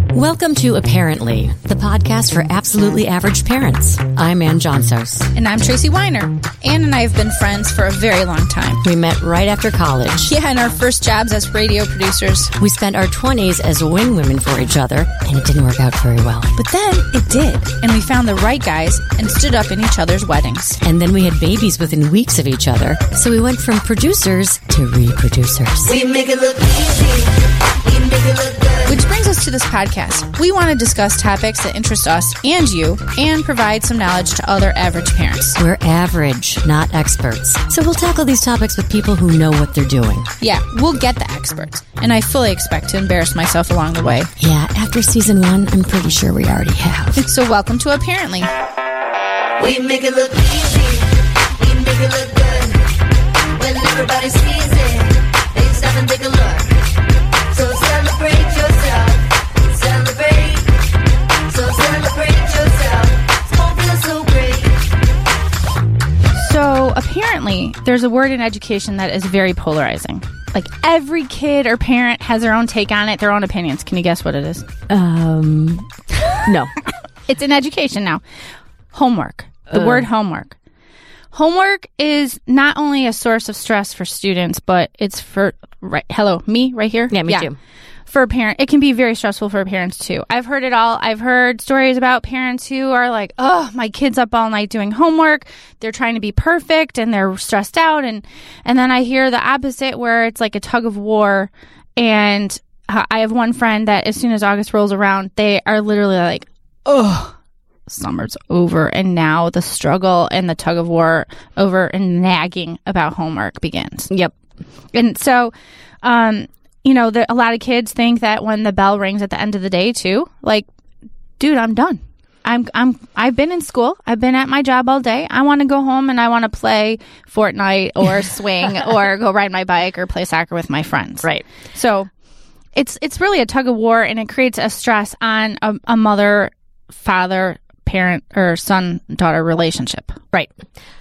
Welcome to Apparently, the podcast for absolutely average parents. I'm Ann Johnsos. And I'm Tracy Weiner. Ann and I have been friends for a very long time. We met right after college. Yeah, and our first jobs as radio producers. We spent our 20s as wing women for each other, and it didn't work out very well. But then it did, and we found the right guys and stood up in each other's weddings. And then we had babies within weeks of each other, so we went from producers to reproducers. We make it look easy. We make it look good. Which brings us to this podcast. We want to discuss topics that interest us and you, and provide some knowledge to other average parents. We're average, not experts. So we'll tackle these topics with people who know what they're doing. Yeah, we'll get the experts, and I fully expect to embarrass myself along the way. Yeah, after season 1, I'm pretty sure we already have. So welcome to Apparently. We make it look easy. We make it look good. When everybody sees it, they stop and take a look. So celebrate yourself. Celebrate. So celebrate yourself. It won't feel so great. So apparently, there's a word in education that is very polarizing. Like every kid or parent has their own take on it, their own opinions. Can you guess what it is? No. It's in education now. Homework. The word homework. Homework is not only a source of stress for students, but it's for, me right here? Yeah, me too. For a parent, it can be very stressful for parents too. I've heard it all. I've heard stories about parents who are like, oh, my kid's up all night doing homework. They're trying to be perfect and they're stressed out. And then I hear the opposite where it's like a tug of war. And I have one friend that as soon as August rolls around, they are literally like, oh, summer's over, and now the struggle and the tug of war over and nagging about homework begins. Yep. And so, a lot of kids think that when the bell rings at the end of the day too, like, dude, I'm done. I've been in school. I've been at my job all day. I want to go home and I want to play Fortnite or swing or go ride my bike or play soccer with my friends. Right. So it's really a tug of war, and it creates a stress on a mother, father, parent, or son-daughter relationship. Right.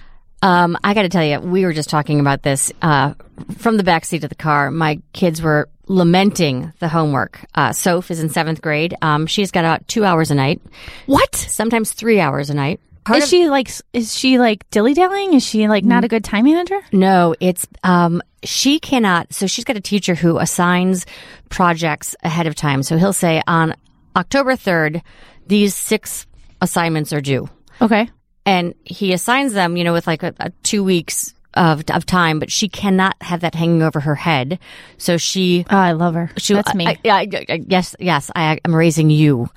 I got to tell you, we were just talking about this from the backseat of the car. My kids were lamenting the homework. Soph is in 7th grade. She's got about 2 hours a night. What? Sometimes 3 hours a night. Is she like dilly-dallying? Is she like not a good time manager? No, it's she cannot. So she's got a teacher who assigns projects ahead of time. So he'll say on October 3rd, these 6 assignments are due. Okay. And he assigns them, with like a 2 weeks of time, but she cannot have that hanging over her head. So she... Oh, I love her. That's me. Yes, I'm raising you.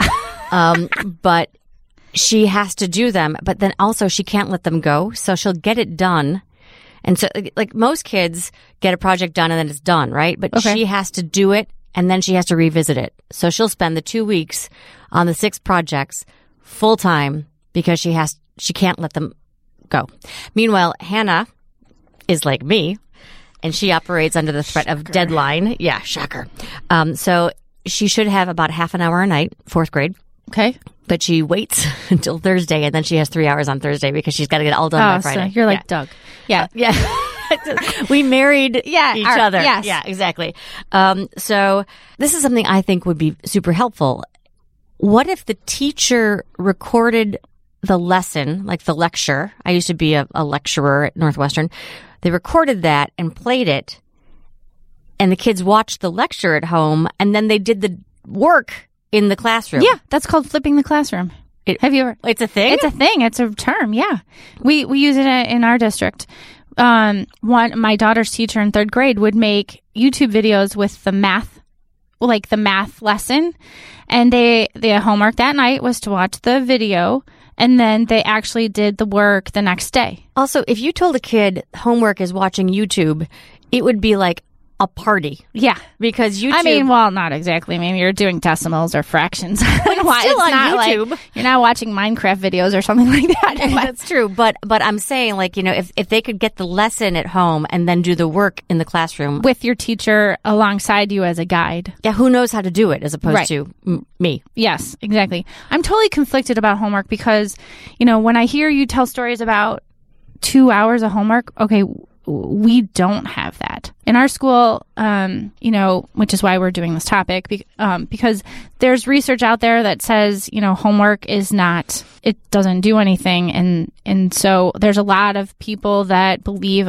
But she has to do them, but then also she can't let them go. So she'll get it done. And so, like most kids get a project done and then it's done, right? But she has to do it and then she has to revisit it. So she'll spend the 2 weeks on the 6 projects full time because she can't let them go. Meanwhile, Hannah is like me, and she operates under the threat of deadline. Yeah, shocker. So she should have about half an hour a night, 4th grade. Okay. But she waits until Thursday, and then she has 3 hours on Thursday because she's got to get it all done by Friday. So you're like Doug. Yeah. Yeah. We married each other. Yes. Yeah, exactly. So this is something I think would be super helpful. What if the teacher recorded the lesson, like the lecture? I used to be a lecturer at Northwestern. They recorded that and played it, and the kids watched the lecture at home, and then they did the work in the classroom. Yeah, that's called flipping the classroom. Have you ever? It's a thing? It's a thing. It's a term, yeah. We use it in our district. My daughter's teacher in 3rd grade would make YouTube videos with the math lesson, and their homework that night was to watch the video, and then they actually did the work the next day. Also, if you told a kid homework is watching YouTube, it would be like a party. Yeah. Because YouTube... I mean, well, not exactly. Maybe you're doing decimals or fractions. But it's still on YouTube. Like, you're not watching Minecraft videos or something like that. That's true. But I'm saying, like, if they could get the lesson at home and then do the work in the classroom. With your teacher alongside you as a guide. Yeah, who knows how to do it as opposed to me. Yes, exactly. I'm totally conflicted about homework because, when I hear you tell stories about 2 hours of homework, okay, we don't have that in our school, which is why we're doing this topic, because there's research out there that says, homework it doesn't do anything. And so there's a lot of people that believe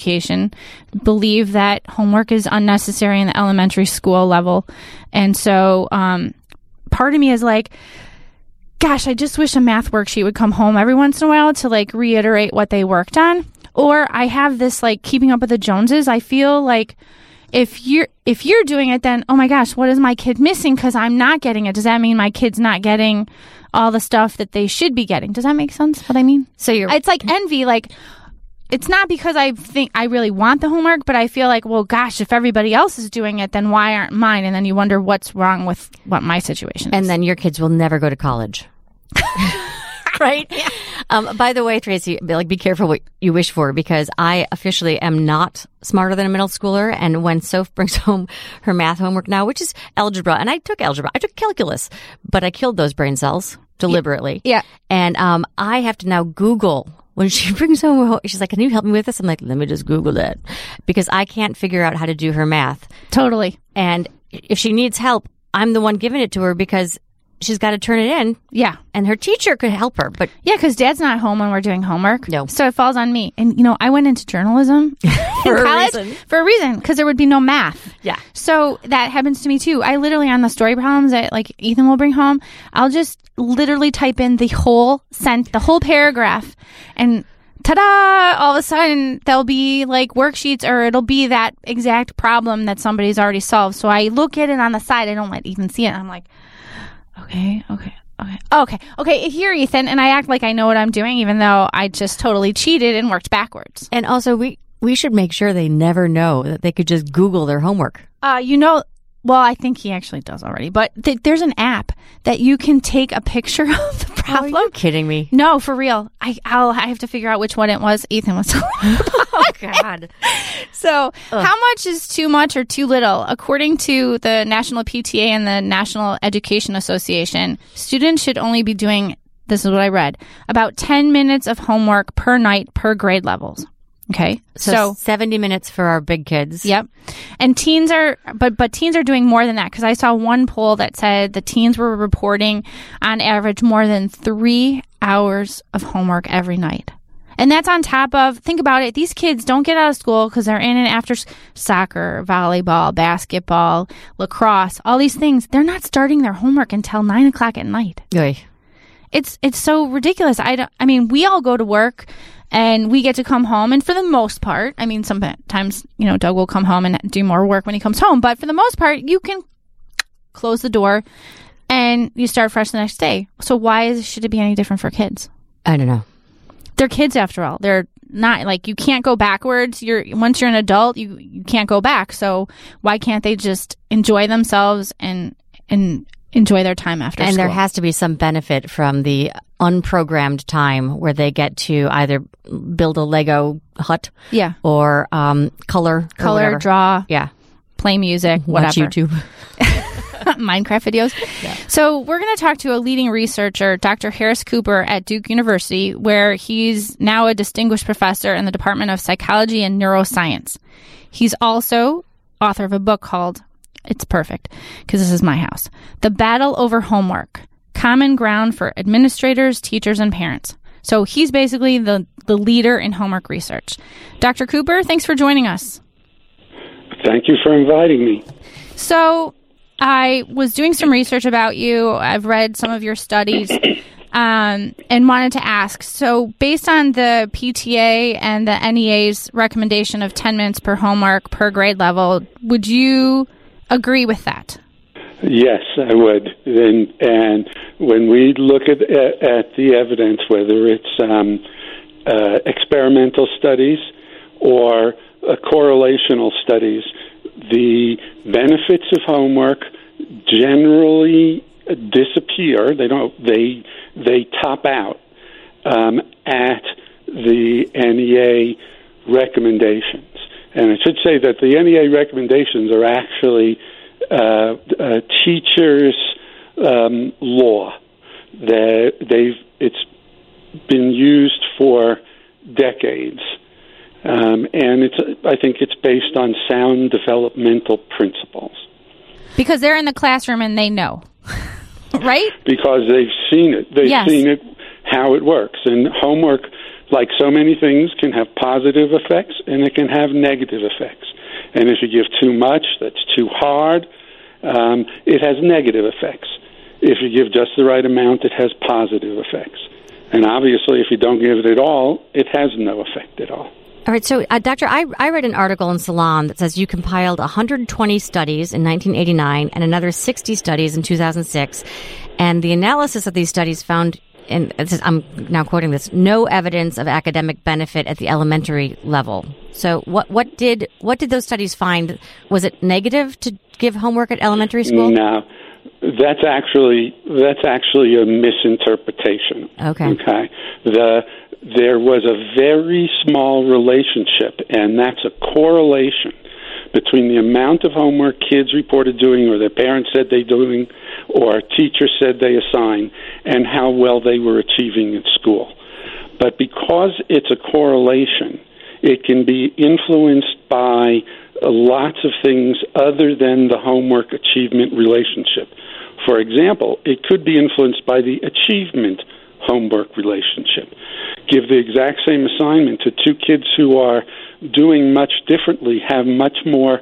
that homework is unnecessary in the elementary school level. And so, part of me is like, gosh, I just wish a math worksheet would come home every once in a while to like reiterate what they worked on. Or I have this like keeping up with the Joneses. I feel like if you're doing it, then, oh my gosh, what is my kid missing because I'm not getting it? Does that mean my kid's not getting all the stuff that they should be getting? Does that make sense what I mean? So it's like envy. Like, it's not because I think I really want the homework, but I feel like, well, gosh, if everybody else is doing it, then why aren't mine? And then you wonder what's wrong with what my situation is. And then your kids will never go to college. Right? Yeah. By the way, Tracy, be careful what you wish for, because I officially am not smarter than a middle schooler. And when Soph brings home her math homework now, which is algebra, and I took calculus, but I killed those brain cells deliberately. Yeah. And I have to now Google. When she brings home, she's like, can you help me with this? I'm like, let me just Google that, because I can't figure out how to do her math. Totally. And if she needs help, I'm the one giving it to her because she's got to turn it in. Yeah. And her teacher could help her. But yeah, because Dad's not home when we're doing homework. No. So it falls on me. And, I went into journalism for in college for a reason, because there would be no math. Yeah. So that happens to me too. I literally, on the story problems that like Ethan will bring home, I'll just literally type in the whole paragraph, and ta-da! All of a sudden, there'll be like worksheets, or it'll be that exact problem that somebody's already solved. So I look at it on the side. I don't let Ethan see it. I'm like, okay. Here, Ethan. And I act like I know what I'm doing, even though I just totally cheated and worked backwards. And also, we should make sure they never know that they could just Google their homework. Well, I think he actually does already, but there's an app that you can take a picture of the problem. Are you kidding me? No, for real. I have to figure out which one it was Ethan was telling me about. Oh, God. So, how much is too much or too little? According to the National PTA and the National Education Association, students should only be doing, this is what I read, about 10 minutes of homework per night per grade levels. Okay. So 70 minutes for our big kids. Yep. And teens are, but teens are doing more than that, because I saw one poll that said the teens were reporting on average more than 3 hours of homework every night. And that's on top of, think about it, these kids don't get out of school because they're in and after soccer, volleyball, basketball, lacrosse, all these things. They're not starting their homework until 9 o'clock at night. Oy. It's so ridiculous. I mean, we all go to work and we get to come home, and for the most part, I mean, sometimes, Doug will come home and do more work when he comes home, but for the most part, you can close the door and you start fresh the next day. So why should it be any different for kids? I don't know. They're kids after all. They're not, like, you can't go backwards. Once you're an adult, you can't go back. So why can't they just enjoy themselves and enjoy their time after school? And there has to be some benefit from the unprogrammed time where they get to either build a Lego hut, yeah, or color, draw, yeah, play music, whatever. Watch YouTube. Minecraft videos. Yeah. So we're going to talk to a leading researcher, Dr. Harris Cooper at Duke University, where he's now a distinguished professor in the Department of Psychology and Neuroscience. He's also author of a book called, it's perfect, because this is my house, The Battle Over Homework, Common Ground for Administrators, Teachers, and Parents. So he's basically the leader in homework research. Dr. Cooper, thanks for joining us. Thank you for inviting me. So I was doing some research about you. I've read some of your studies and wanted to ask, so based on the PTA and the NEA's recommendation of 10 minutes per homework per grade level, would you agree with that? Yes, I would. And when we look at the evidence, whether it's experimental studies or correlational studies, the benefits of homework generally disappear. They top out at the NEA recommendations. And I should say that the NEA recommendations are actually teachers' law. It's been used for decades. And I think it's based on sound developmental principles. Because they're in the classroom and they know, right? Because they've seen it. They've seen it, how it works. And homework, like so many things, can have positive effects and it can have negative effects. And if you give too much, that's too hard, it has negative effects. If you give just the right amount, it has positive effects. And obviously, if you don't give it at all, it has no effect at all. All right, so Doctor, I read an article in Salon that says you compiled 120 studies in 1989 and another 60 studies in 2006, and the analysis of these studies found, and I'm now quoting this, no evidence of academic benefit at the elementary level. So what did those studies find? Was it negative to give homework at elementary school? No. That's actually a misinterpretation. Okay. There was a very small relationship, and that's a correlation between the amount of homework kids reported doing, or their parents said they doing, or a teacher said they assign, and how well they were achieving at school. But because it's a correlation, it can be influenced by lots of things other than the homework achievement relationship. For example, it could be influenced by the achievement homework relationship. Give the exact same assignment to two kids who are doing much differently, have much more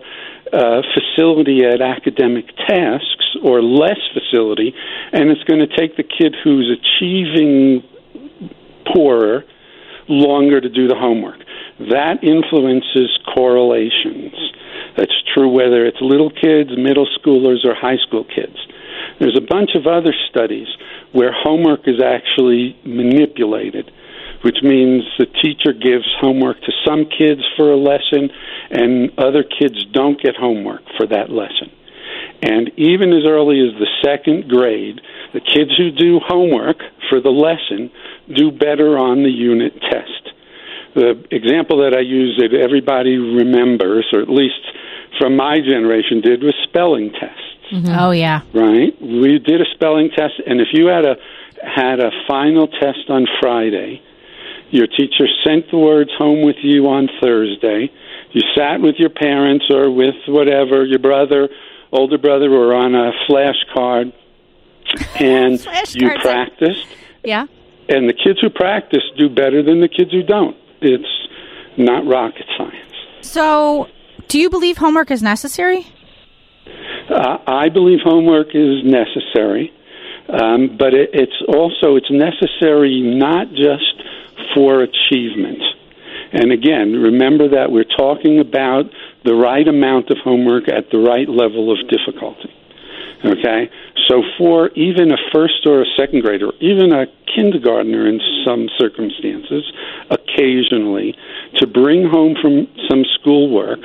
facility at academic tasks or less facility, and it's going to take the kid who's achieving poorer longer to do the homework. That influences correlations. That's true whether it's little kids, middle schoolers, or high school kids. There's a bunch of other studies where homework is actually manipulated, which means the teacher gives homework to some kids for a lesson and other kids don't get homework for that lesson. And even as early as the second grade, the kids who do homework for the lesson do better on the unit test. The example that I use that everybody remembers, or at least from my generation did, was spelling tests. Mm-hmm. Oh, yeah. Right? We did a spelling test, and if you had a final test on Friday, your teacher sent the words home with you on Thursday, you sat with your parents or with whatever, your brother, older brother, or on a flashcard, and you practiced. Yeah. And the kids who practice do better than the kids who don't. It's not rocket science. So, do you believe homework is necessary? I believe homework is necessary, but it's necessary not just for achievement. And again, remember that we're talking about the right amount of homework at the right level of difficulty. Okay? So for even a first or a second grader, even a kindergartner in some circumstances, occasionally, to bring home from some schoolwork,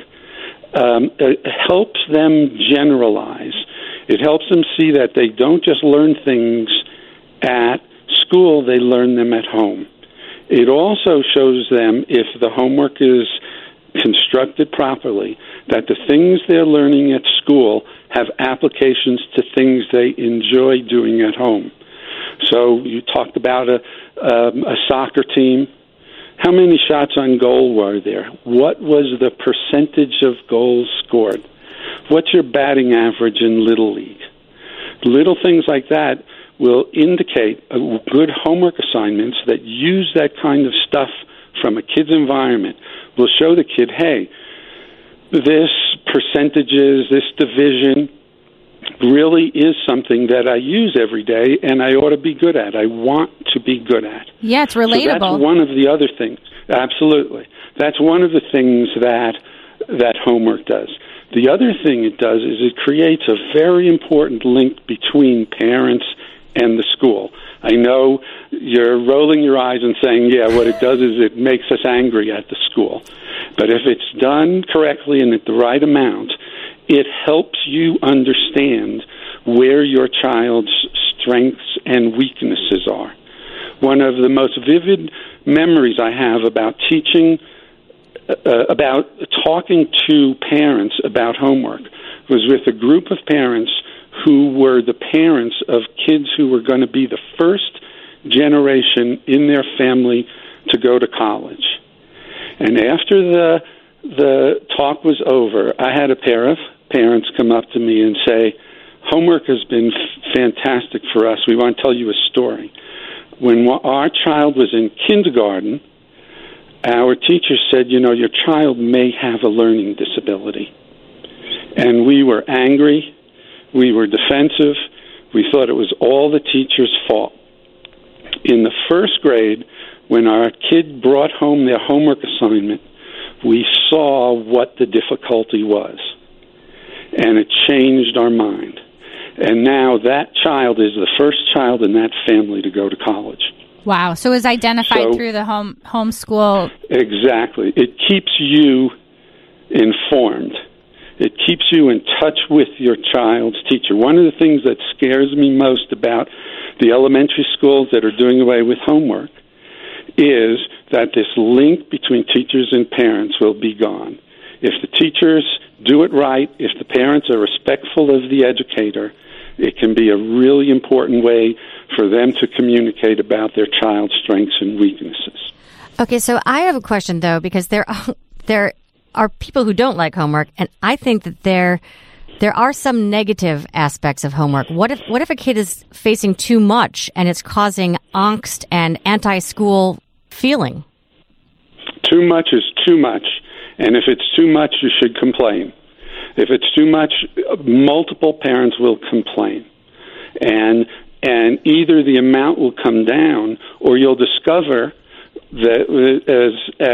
it helps them generalize. It helps them see that they don't just learn things at school, they learn them at home. It also shows them, if the homework is constructed properly, that the things they're learning at school have applications to things they enjoy doing at home. So you talked about a soccer team. How many shots on goal were there? What was the percentage of goals scored? What's your batting average in Little League? Little things like that will indicate good homework assignments that use that kind of stuff from a kid's environment will show the kid, hey, this percentages, this division really is something that I use every day and I ought to be good at. I want to be good at. Yeah, it's relatable. So that's one of the other things. Absolutely. That's one of the things that homework does. The other thing it does is it creates a very important link between parents and the school. I know you're rolling your eyes and saying, yeah, what it does is it makes us angry at the school. But if it's done correctly and at the right amount, it helps you understand where your child's strengths and weaknesses are. One of the most vivid memories I have about teaching, about talking to parents about homework, was with a group of parents who were the parents of kids who were going to be the first generation in their family to go to college. And after the talk was over, I had a pair of parents come up to me and say, homework has been fantastic for us. We want to tell you a story. When our child was in kindergarten, our teacher said, your child may have a learning disability. And we were angry. We were defensive. We thought it was all the teacher's fault. In the first grade, when our kid brought home their homework assignment, we saw what the difficulty was. And it changed our mind. And now that child is the first child in that family to go to college. Wow. So it was identified through the homeschool. Exactly. It keeps you informed. It keeps you in touch with your child's teacher. One of the things that scares me most about the elementary schools that are doing away with homework is that this link between teachers and parents will be gone. If the teachers do it right, if the parents are respectful of the educator, it can be a really important way for them to communicate about their child's strengths and weaknesses. Okay, so I have a question, though, because there are people who don't like homework, and I think that there are some negative aspects of homework. What if a kid is facing too much and it's causing angst and anti-school feeling? Too much is too much, and if it's too much, you should complain. If it's too much, multiple parents will complain, and either the amount will come down, or you'll discover that,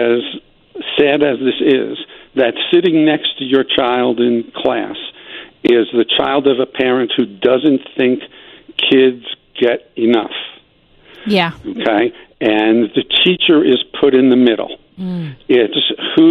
as sad as this is, that sitting next to your child in class is the child of a parent who doesn't think kids get enough. Yeah. Okay? And the teacher is put in the middle. It's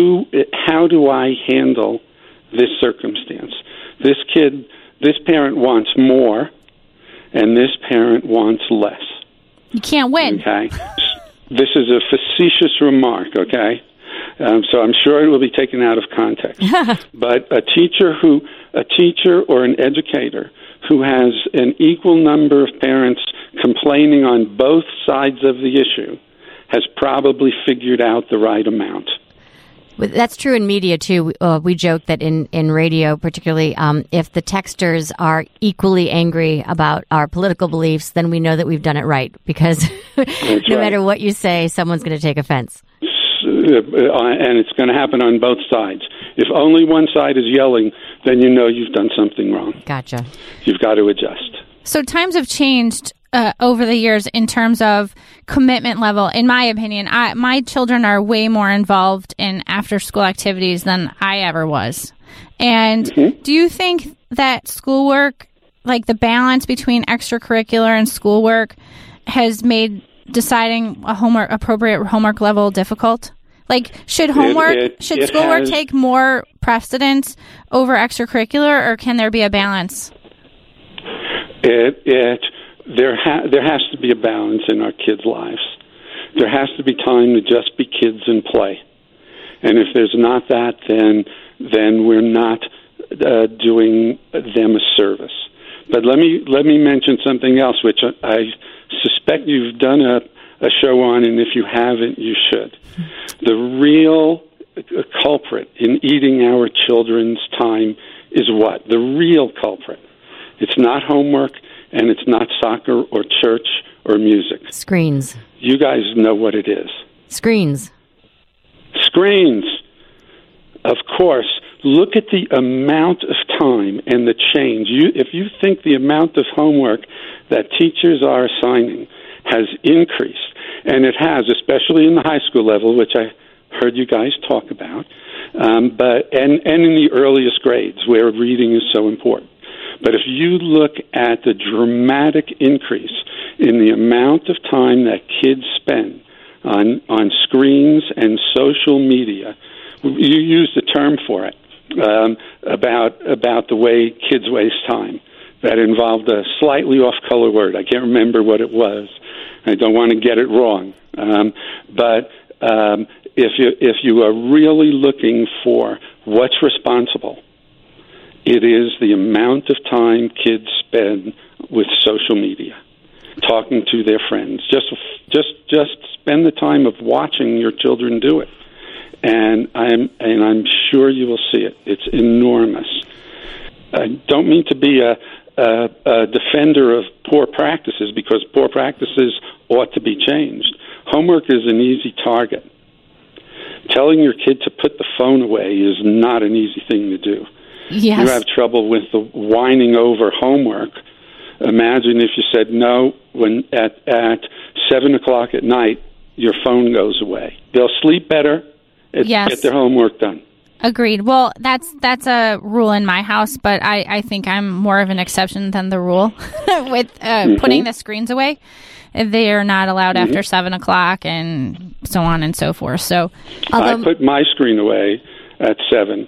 how do I handle this circumstance? This parent wants more, and this parent wants less. You can't win. Okay? This is a facetious remark, okay? So I'm sure it will be taken out of context. But a teacher or an educator who has an equal number of parents complaining on both sides of the issue has probably figured out the right amount. That's true in media, too. We joke that in radio, particularly, if the texters are equally angry about our political beliefs, then we know that we've done it right, because no matter what you say, someone's going to take offense. And it's going to happen on both sides. If only one side is yelling, then you know you've done something wrong. Gotcha. You've got to adjust. So times have changed over the years in terms of commitment level. In my opinion, my children are way more involved in after-school activities than I ever was. And do you think that schoolwork, like the balance between extracurricular and schoolwork, has made deciding a appropriate homework level difficult? Like, should schoolwork take more precedence over extracurricular, or can there be a balance? There has to be a balance in our kids' lives. There has to be time to just be kids and play. And if there's not that, then we're not doing them a service. But let me mention something else, which I suspect you've done a show on, and if you haven't, you should. The real culprit in eating our children's time is what? The real culprit. It's not homework, and it's not soccer or church or music. Screens. You guys know what it is. Screens. Screens. Of course. Look at the amount of time and the change. If you think the amount of homework that teachers are assigning has increased, and it has, especially in the high school level, which I heard you guys talk about, but in the earliest grades where reading is so important. But if you look at the dramatic increase in the amount of time that kids spend on screens and social media, you used a term for it, about the way kids waste time. That involved a slightly off-color word. I can't remember what it was. I don't want to get it wrong. But if you are really looking for what's responsible, it is the amount of time kids spend with social media, talking to their friends. Just spend the time of watching your children do it. and I'm sure you will see it. It's enormous. I don't mean to be a defender of poor practices, because poor practices ought to be changed. Homework is an easy target. Telling your kid to put the phone away is not an easy thing to do. Yes. You have trouble with the whining over homework. Imagine if you said no when at 7 o'clock at night your phone goes away. They'll sleep better and get their homework done. Agreed. Well, that's a rule in my house, but I think I'm more of an exception than the rule with putting the screens away. They are not allowed after 7 o'clock and so on and so forth. So I put my screen away at 7.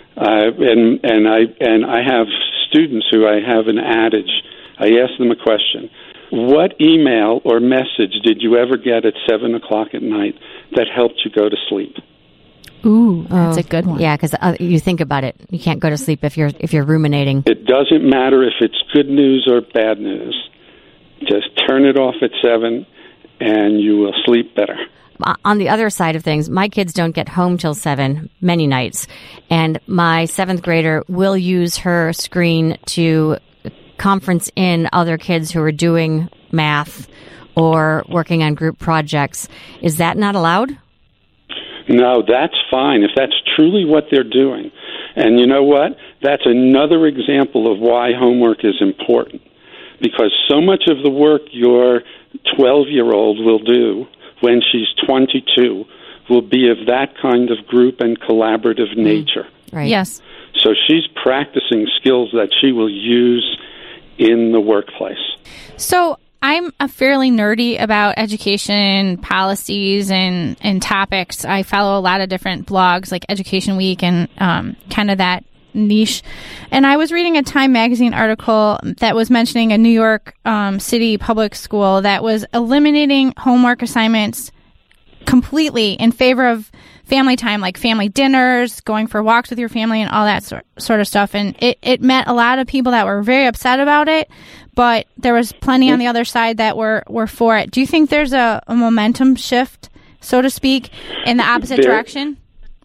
And I have students who I have an adage. I ask them a question. What email or message did you ever get at 7 o'clock at night that helped you go to sleep? Ooh, that's a good one. Yeah, because you think about it. You can't go to sleep if you're ruminating. It doesn't matter if it's good news or bad news. Just turn it off at 7 and you will sleep better. On the other side of things, my kids don't get home till 7 many nights, and my 7th grader will use her screen to conference in other kids who are doing math or working on group projects. Is that not allowed? No, that's fine if that's truly what they're doing. And you know what? That's another example of why homework is important, because so much of the work your 12-year-old will do when she's 22 will be of that kind of group and collaborative nature. Right. Yes. So she's practicing skills that she will use in the workplace. So I'm a fairly nerdy about education policies and topics. I follow a lot of different blogs like Education Week and kind of that niche. And I was reading a Time magazine article that was mentioning a New York City public school that was eliminating homework assignments completely in favor of family time, like family dinners, going for walks with your family, and all that sort of stuff. And it met a lot of people that were very upset about it, but there was plenty on the other side that were for it. Do you think there's a momentum shift, so to speak, in the opposite direction?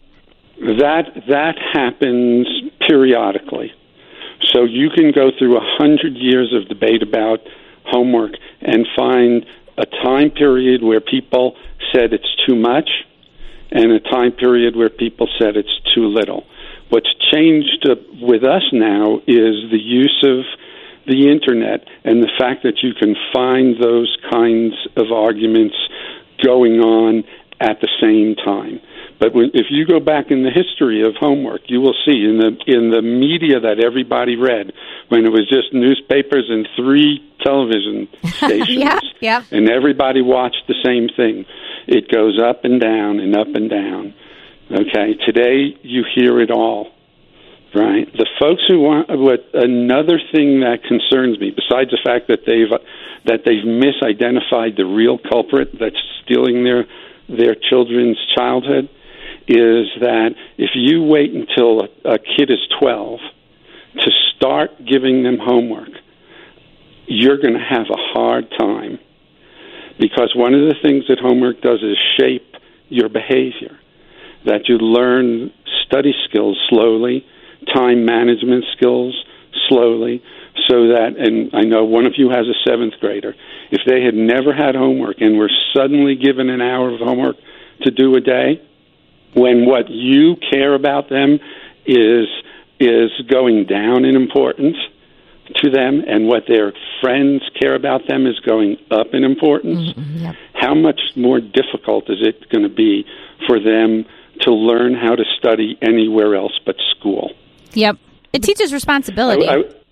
That happens periodically. So you can go through 100 years of debate about homework and find a time period where people said it's too much and a time period where people said it's too little. What's changed with us now is the use of the Internet and the fact that you can find those kinds of arguments going on at the same time. But if you go back in the history of homework, you will see in the media that everybody read, when it was just newspapers and 3 television stations, and everybody watched the same thing, it goes up and down and up and down. Okay, today you hear it all, right? The folks who want another thing that concerns me, besides the fact that they've misidentified the real culprit that's stealing their children's childhood, is that if you wait until a kid is 12 to start giving them homework, you're going to have a hard time, because one of the things that homework does is shape your behavior, that you learn study skills slowly, time management skills slowly, so that, and I know one of you has a 7th grader, if they had never had homework and were suddenly given an hour of homework to do a day, when what you care about them is going down in importance to them, and what their friends care about them is going up in importance, how much more difficult is it going to be for them to learn how to study anywhere else but school? Yep. It teaches responsibility.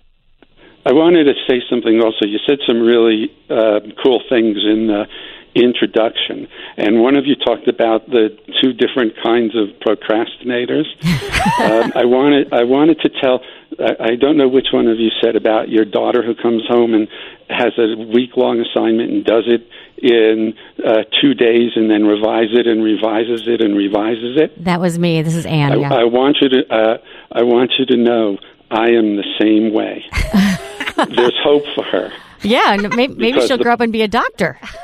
I wanted to say something also. You said some really cool things in the introduction, and one of you talked about the 2 different kinds of procrastinators. I wanted to tell, I don't know which one of you said about your daughter who comes home and has a week-long assignment and does it in 2 days and then revises it and revises it and revises it. That was me. This is Anne. I want you to know I am the same way. There's hope for her. Yeah, maybe she'll grow up and be a doctor.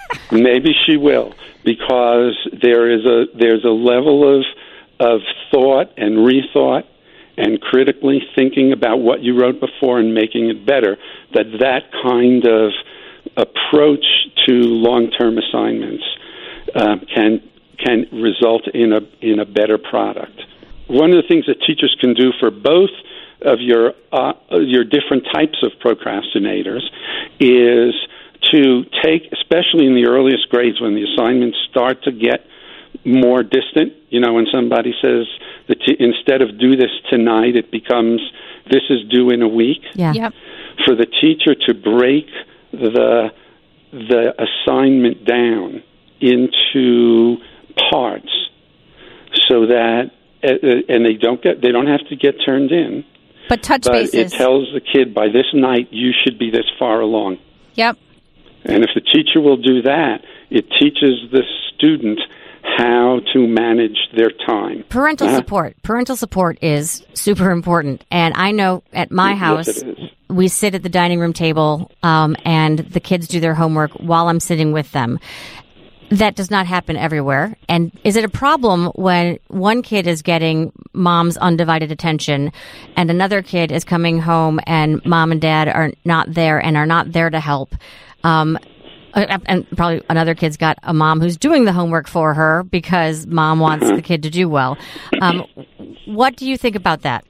Maybe she will, because there's a level of thought and rethought and critically thinking about what you wrote before and making it better, that kind of approach to long-term assignments can result in a better product. One of the things that teachers can do for both of your different types of procrastinators is to take, especially in the earliest grades when the assignments start to get more distant, when somebody says that instead of do this tonight, it becomes this is due in a week. Yeah. Yep. For the teacher to break the assignment down into parts so that and they don't have to get turned in. But touch but bases. It tells the kid by this night you should be this far along. Yep. And if the teacher will do that, it teaches the student how to manage their time. Parental support is super important. And I know at my house, we sit at the dining room table and the kids do their homework while I'm sitting with them. That does not happen everywhere. And is it a problem when one kid is getting mom's undivided attention and another kid is coming home and mom and dad are not there and are not there to help? And probably another kid's got a mom who's doing the homework for her because mom wants the kid to do well. What do you think about that?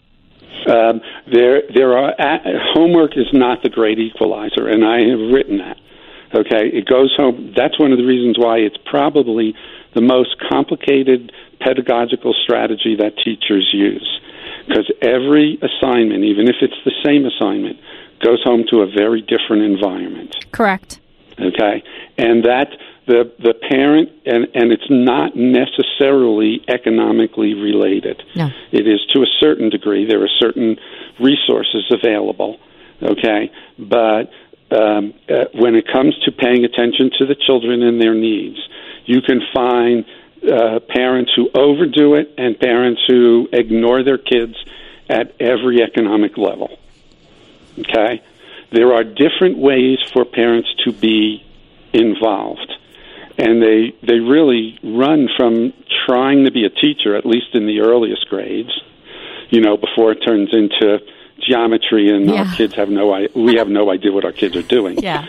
Homework is not the great equalizer, and I have written that. Okay, it goes home. That's one of the reasons why it's probably the most complicated pedagogical strategy that teachers use, because every assignment, even if it's the same assignment, goes home to a very different environment. Correct. Okay, and that the parent, and it's not necessarily economically related. No. It is to a certain degree. There are certain resources available, okay, but when it comes to paying attention to the children and their needs, you can find parents who overdo it and parents who ignore their kids at every economic level. Okay? There are different ways for parents to be involved. And they really run from trying to be a teacher, at least in the earliest grades, before it turns into geometry and our kids we have no idea what our kids are doing. Yeah.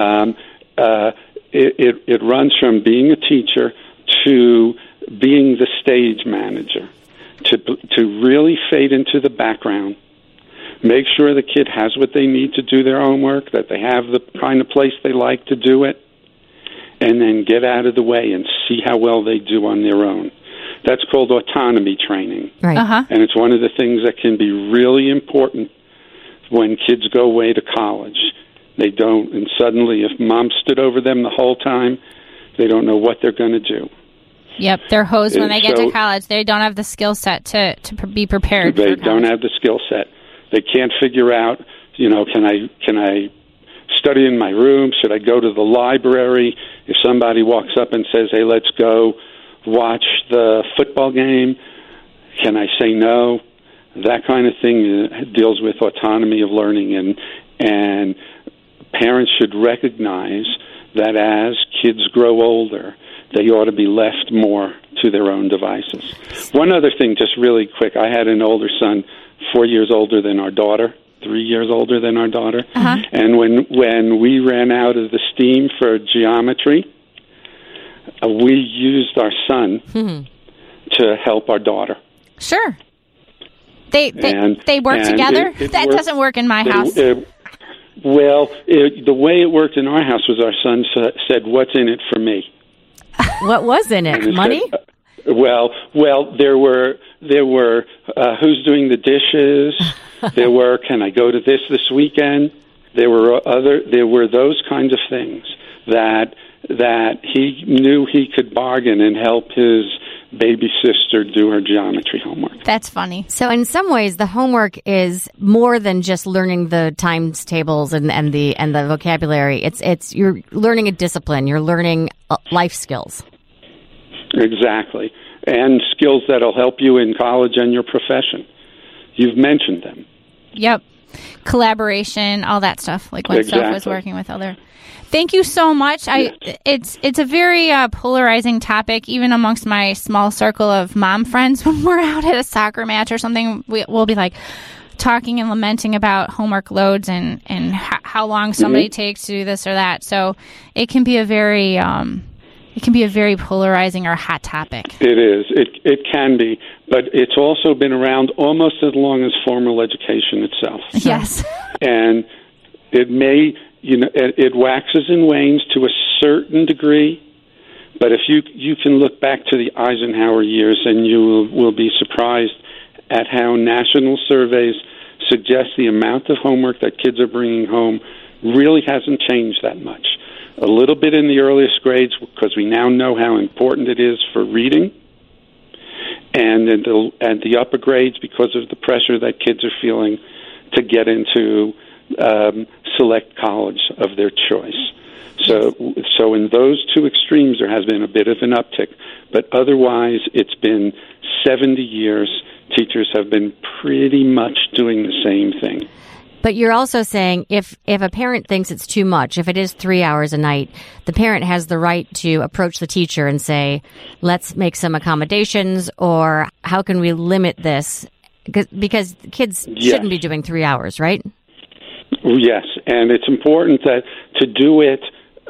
It runs from being a teacher to being the stage manager, to really fade into the background, make sure the kid has what they need to do their homework, that they have the kind of place they like to do it, and then get out of the way and see how well they do on their own. That's called autonomy training. Right. Uh-huh. And it's one of the things that can be really important when kids go away to college. They don't, and suddenly if mom stood over them the whole time, they don't know what they're going to do. Yep, they're hosed when they get to college. They don't have the skill set to be prepared. They don't have the skill set. They can't figure out, can I study in my room? Should I go to the library? If somebody walks up and says, hey, let's go watch the football game, can I say no? That kind of thing deals with autonomy of learning, and parents should recognize that as kids grow older, they ought to be left more to their own devices. One other thing, just really quick, I had an older son, 4 years older than our daughter, 3 years older than our daughter, and when we ran out of the steam for geometry, we used our son to help our daughter. Sure. They work together? That worked. Doesn't work in my house. The way it worked in our house was our son said, what's in it for me? What was in it? Money? Well, there were who's doing the dishes? There were, can I go to this weekend? There were those kinds of things that he knew he could bargain and help his baby sister do her geometry homework. That's funny. So in some ways, the homework is more than just learning the times tables and the vocabulary. It's you're learning a discipline. You're learning life skills. Exactly. And skills that'll help you in college and your profession. You've mentioned them. Yep. collaboration, all that stuff, like when Soph was working with other. Thank you so much. It's a very polarizing topic, even amongst my small circle of mom friends. When we're out at a soccer match or something, we'll be like talking and lamenting about homework loads and how long somebody takes to do this or that. So it can be a very polarizing or hot topic. It is. It can be, but it's also been around almost as long as formal education itself. Yes. And it may, it waxes and wanes to a certain degree, but if you can look back to the Eisenhower years, and you will be surprised at how national surveys suggest the amount of homework that kids are bringing home really hasn't changed that much. A little bit in the earliest grades, because we now know how important it is for reading, and at the upper grades because of the pressure that kids are feeling to get into select college of their choice. So in those two extremes, there has been a bit of an uptick, but otherwise it's been 70 years. Teachers have been pretty much doing the same thing. But you're also saying if a parent thinks it's too much, if it is 3 hours a night, the parent has the right to approach the teacher and say, let's make some accommodations, or how can we limit this? Because kids shouldn't be doing 3 hours, right? Yes, and it's important that to do it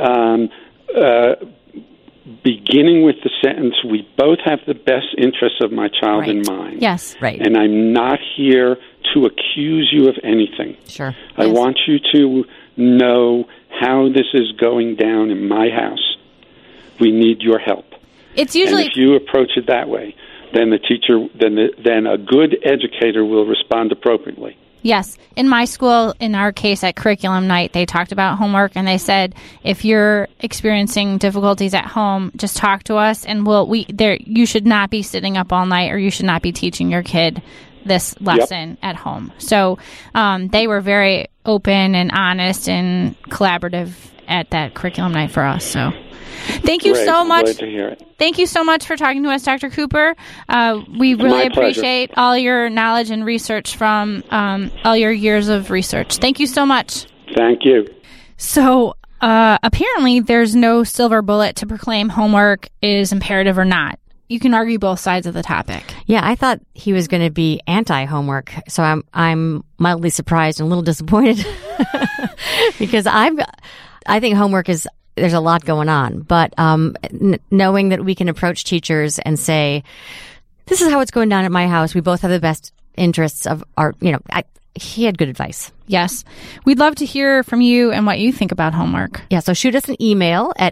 beginning with the sentence, we both have the best interests of my child in mind. Yes. Right. And I'm not here to accuse you of anything. Sure. I want you to know how this is going down in my house. We need your help. It's usually, and if you approach it that way, then the teacher, then a good educator will respond appropriately. Yes. In my school, in our case at curriculum night, they talked about homework, and they said, if you're experiencing difficulties at home, just talk to us, and you should not be sitting up all night, or you should not be teaching your kid this lesson at home. So they were very open and honest and collaborative at that curriculum night for us. So thank you so much. Glad to hear it. Thank you so much for talking to us, Dr. Cooper. We really appreciate all your knowledge and research from all your years of research. Thank you so much. Thank you. So apparently there's no silver bullet to proclaim homework is imperative or not. You can argue both sides of the topic. Yeah, I thought he was going to be anti-homework, so I'm mildly surprised and a little disappointed because I think homework is, there's a lot going on, but knowing that we can approach teachers and say, this is how it's going down at my house. We both have the best interests of our, he had good advice. Yes. We'd love to hear from you and what you think about homework. Yeah, so shoot us an email at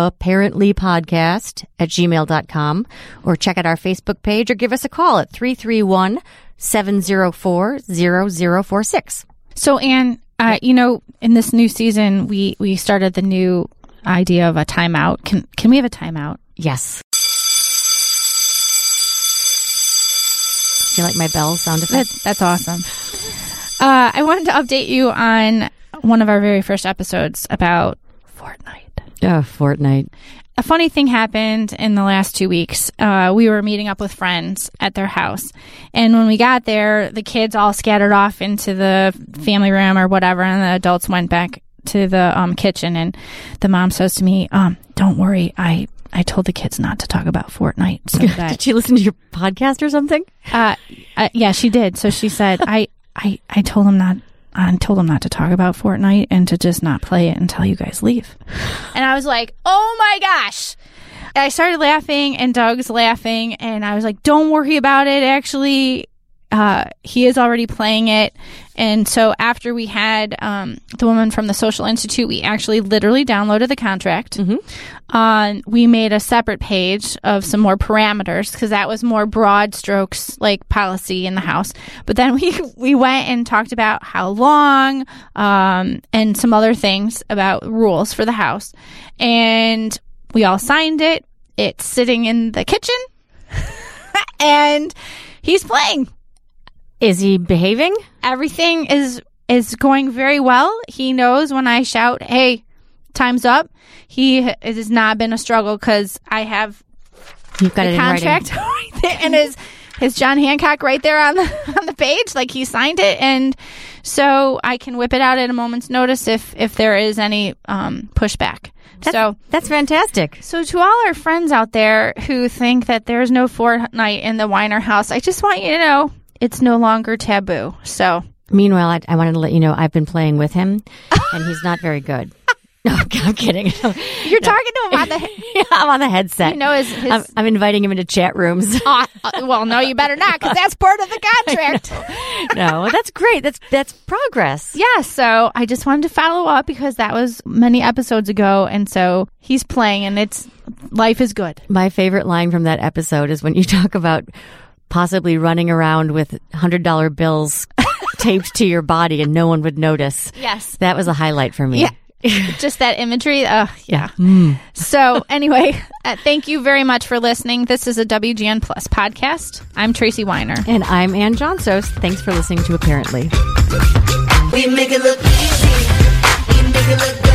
apparentlypodcast@gmail.com, or check out our Facebook page, or give us a call at 331-704-0046. So, Anne, in this new season, we started the new idea of a timeout. Can we have a timeout? Yes. Do you like my bell sound effect? That's awesome. I wanted to update you on one of our very first episodes about Fortnite. Oh, Fortnite. A funny thing happened in the last 2 weeks. We were meeting up with friends at their house. And when we got there, the kids all scattered off into the family room or whatever, and the adults went back to the kitchen. And the mom says to me, don't worry, I told the kids not to talk about Fortnite. So that did she listen to your podcast or something? Yeah, she did. So she said, I told them not to talk about Fortnite and to just not play it until you guys leave. And I was like, oh my gosh. And I started laughing, and Doug's laughing, and I was like, don't worry about it. Actually, he is already playing it. And so after we had the woman from the Social Institute, we actually literally downloaded the contract. Mm-hmm. We made a separate page of some more parameters, because that was more broad strokes, like policy in the house. But then we went and talked about how long and some other things about rules for the house. And we all signed it. It's sitting in the kitchen. And he's playing. Is he behaving? Everything is going very well. He knows when I shout, hey, time's up. It has not been a struggle, because I have You've got the it contract right there, and his John Hancock right there on the page, like he signed it. And so I can whip it out at a moment's notice if there is any pushback. That's fantastic. So to all our friends out there who think that there's no Fortnite in the Weiner house, I just want you to know it's no longer taboo. So meanwhile, I wanted to let you know I've been playing with him, and he's not very good. No, I'm kidding. You're talking to him on the I'm on the headset. You know his I'm inviting him into chat rooms. Well, no, you better not, because that's part of the contract. No, that's great. That's progress. Yeah, so I just wanted to follow up because that was many episodes ago, and so he's playing, and life is good. My favorite line from that episode is when you talk about possibly running around with $100 bills taped to your body and no one would notice. Yes. That was a highlight for me. Yeah. Just that imagery. Yeah. So anyway, thank you very much for listening. This is a WGN Plus podcast. I'm Tracy Weiner. And I'm Ann Johnsos. Thanks for listening to Apparently. We make it look easy. We make it look